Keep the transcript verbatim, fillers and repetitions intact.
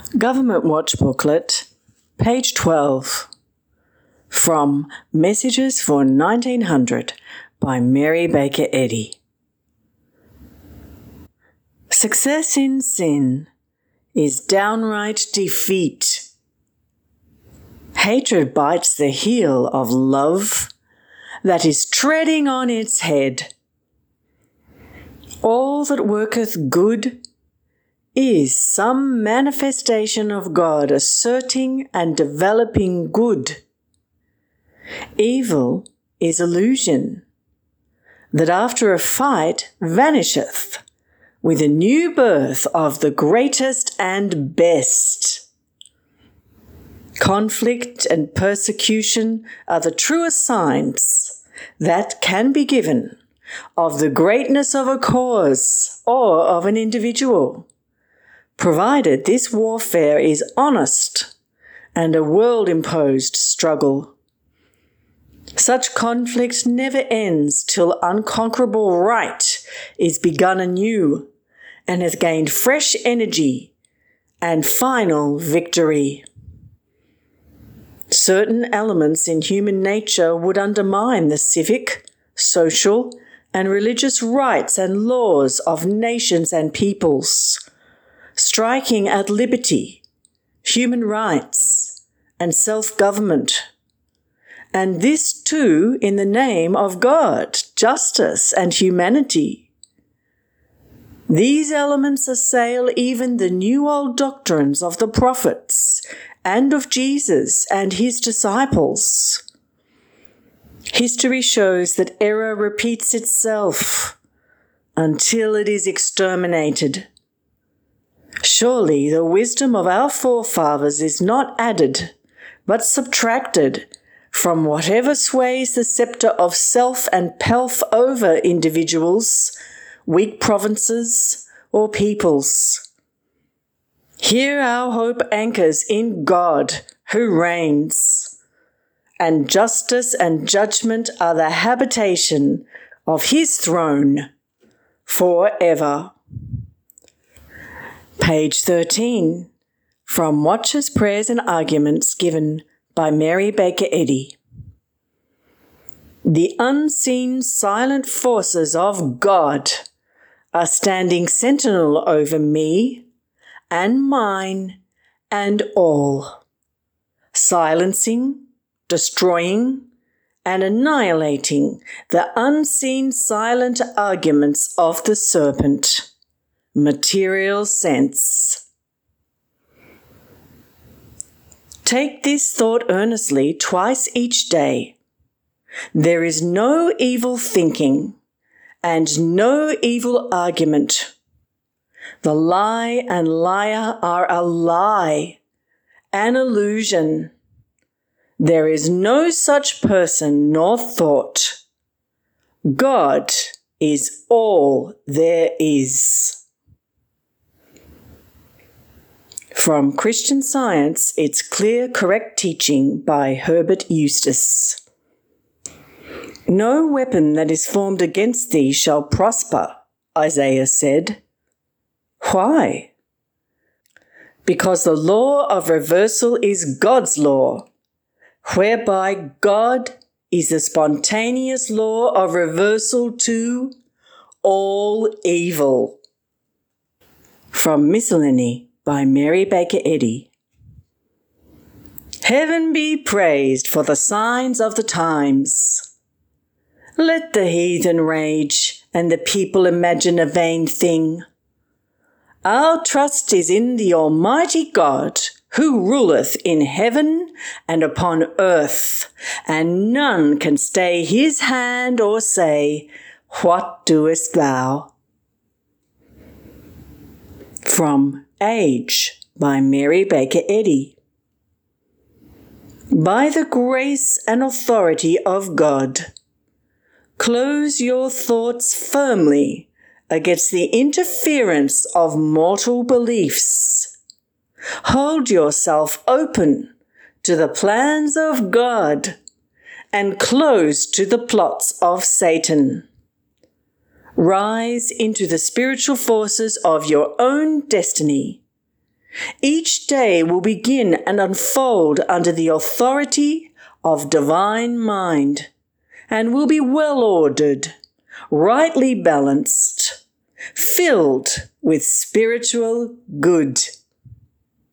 Government Watch Booklet, page twelve, from Messages for nineteen hundred by Mary Baker Eddy. Success in sin is downright defeat. Hatred bites the heel of love that is treading on its head. All that worketh good is some manifestation of God asserting and developing good. Evil is illusion, that after a fight vanisheth with a new birth of the greatest and best. Conflict and persecution are the truest signs that can be given of the greatness of a cause or of an individual, provided this warfare is honest and a world-imposed struggle. Such conflict never ends till unconquerable right is begun anew and has gained fresh energy and final victory. Certain elements in human nature would undermine the civic, social, and religious rights and laws of nations and peoples, striking at liberty, human rights, and self-government. And this too in the name of God, justice, and humanity. These elements assail even the new old doctrines of the prophets and of Jesus and his disciples. History shows that error repeats itself until it is exterminated. Surely the wisdom of our forefathers is not added, but subtracted from whatever sways the scepter of self and pelf over individuals, weak provinces, or peoples. Here our hope anchors in God, who reigns, and justice and judgment are the habitation of his throne forever. Page thirteen, from Watchers, Prayers and Arguments given by Mary Baker Eddy. The unseen silent forces of God are standing sentinel over me and mine and all, silencing, destroying, and annihilating the unseen silent arguments of the serpent. Material sense. Take this thought earnestly twice each day. There is no evil thinking and no evil argument. The lie and liar are a lie, an illusion. There is no such person nor thought. God is all there is. From Christian Science, It's Clear, Correct Teaching by Herbert Eustace. No weapon that is formed against thee shall prosper, Isaiah said. Why? Because the law of reversal is God's law, whereby God is the spontaneous law of reversal to all evil. From Miscellany by Mary Baker Eddy. Heaven be praised for the signs of the times. Let the heathen rage and the people imagine a vain thing. Our trust is in the Almighty God, who ruleth in heaven and upon earth, and none can stay his hand or say, What doest thou? From Age by Mary Baker Eddy. By the grace and authority of God, close your thoughts firmly against the interference of mortal beliefs. Hold yourself open to the plans of God and close to the plots of Satan. Rise into the spiritual forces of your own destiny Each day will begin and unfold under the authority of divine mind and will be well ordered, rightly balanced, filled with spiritual good.